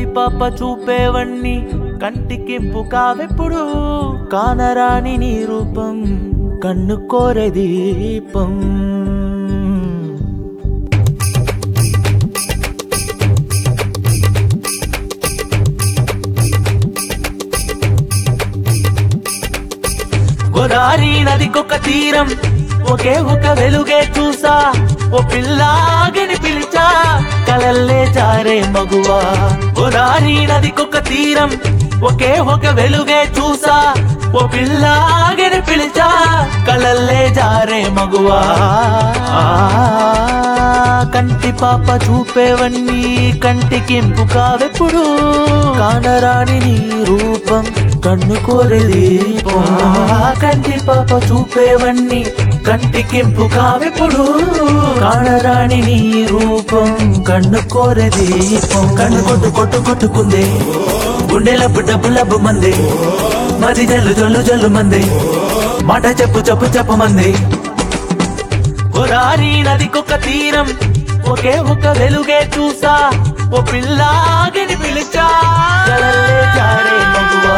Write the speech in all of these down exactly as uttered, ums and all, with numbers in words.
కంటి పాప చూపేవన్నీ కంటికింపు కావెప్పుడు కానరాని నీ రూపం కన్ను కోరే దీపం గోదావరి నదికొక తీరం ఒకే ఒక వెలుగే చూసా ఓ పిల్లాగని పిలిచా కలల్లే జారే మగువా గోదావరి నదికొక తీరం ఒకే ఒక వెలుగే చూసా ఓ పిల్లాగని పిలిచా కలల్లే జారే మగువా కంటి పాప చూపేవన్నీ కంటికింపు కావెప్పుడు కానరాని నీ రూపం కన్ను కోరే దీపం కంటి పాప చూపేవన్నీ కంటికింపు కావెప్పుడు కానరాని నీ రూపం కన్ను కోరే దీపం కన్ను కొట్టు కొట్టు కొట్టుకుందే గుండెలప్పు డబ్బు లబ్బు మంది మది జల్లు జల్లు జల్లు మంది మాట చెప్పు చెప్పు చెప్పు మంది గోదావరి నదికొక తీరం ఒకే ఒక వెలుగే చూసా ఓ పిల్లాగని పిలిచా కలల్లే జారే మగువా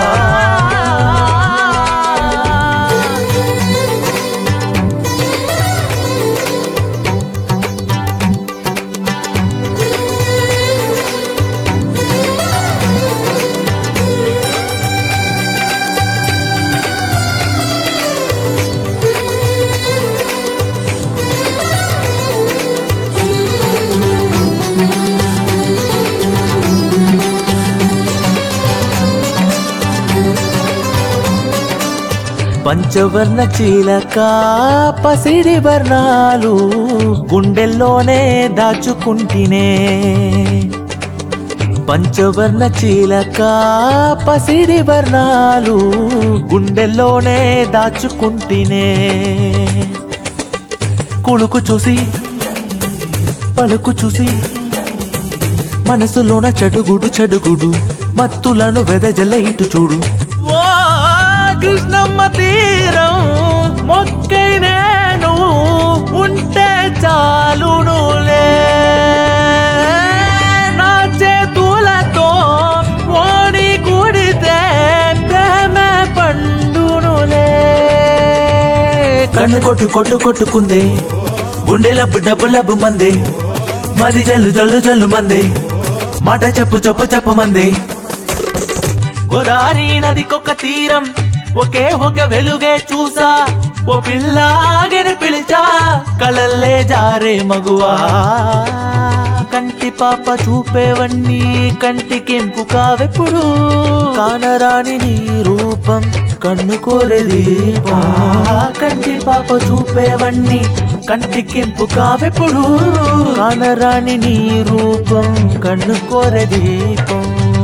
పంచవర్ణ చీలక పసిడి వర్ణాలు గుండెల్లోనే దాచుకుంటినే పంచవర్ణ చీలక పసిడి వర్ణాలు గుండెల్లోనే దాచుకుంటినే కులుకు చూసి పలుకు చూసి మనసులోన చెడుగుడు చెడుగుడు మత్తులను వెదజల్ల ఇటు చూడు కృష్ణమ్మ తీరం మొక్కై నేను ఉంటే చాలునులే నా చేతులతో ఓడి కూడితే ప్రేమ పండునులే కన్ను కొట్టు కొట్టు కొట్టుకుంది గుండెలబ్బు డబ్బు లబ్బు మంది మది జల్లు జల్లు జల్లు మంది మాట చెప్పు చెప్పు చెప్పు మంది గోదావరి నదికొక తీరం ఒకే ఒక వెలుగే చూసా ఓ పిల్లాగని పిలిచా కలల్లే జారే మగువా కంటి పాప చూపేవన్నీ కంటికింపు కావెప్పుడు కానరాని నీ రూపం కన్ను కోరే దీపం కంటి పాప చూపేవన్నీ కంటికింపు కావెప్పుడు కానరాని నీ రూపం కన్ను కోరే దీపం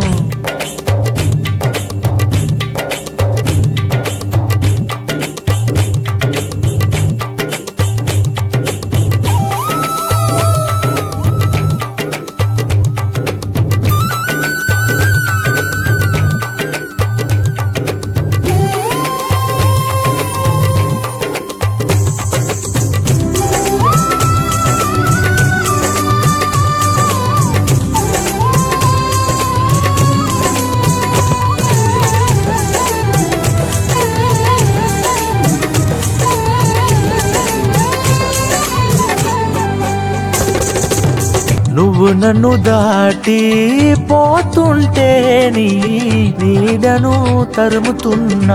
నువ్వు నన్ను దాటి పోతుంటే నీ నీడను తరుముతున్నా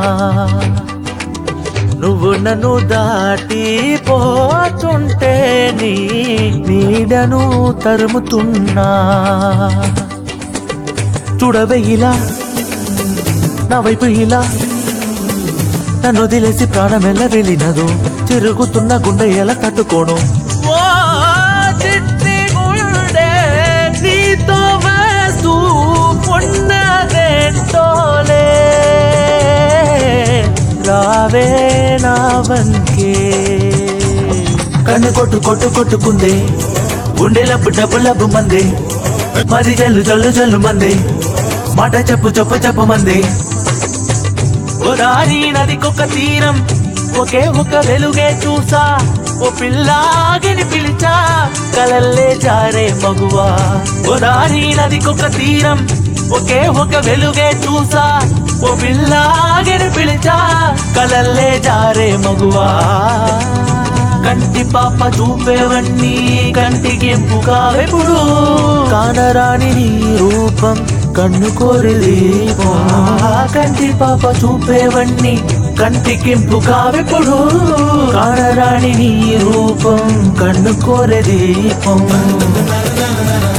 నువ్వు నన్ను దాటి పోతుంటే నీ నీడను తరుముతున్నా చూడవే ఇలా నా వైపు ఇలా నన్ను వదిలేసి ప్రాణం ఎలా వెళ్ళినదు తిరుగుతున్న గుండె ఎలా తట్టుకోను రావే నా వంకే కన్ను కొట్టు కొట్టు కొట్టుకుంది గుండెలబ్బు డబ్బు లబ్బు మంది మది జల్లు జల్లు జల్లు మంది మాట చెప్పు చెప్పు చెప్పు మంది గోదావరి నదికొక తీరం ఒకే ఒక వెలుగే చూసా ఓ పిల్లాగిని పిలిచా కలల్లే జారే మగువా గోదావరి నదికొక తీరం ఒకే ఒక వెలుగే చూసా ఓ పిల్లాగిని పిలిచా కలల్లే జారే మగువా కంటి పాప చూపేవన్నీ కంటికి ఎంపుకావెప్పుడు కానరాని నీ రూపం కన్ను కోరి దీపం కంటి పాప చూపేవన్నీ కంటికింపు కావెప్పుడు కానరాని నీ రూపం కన్ను కోరి దీపం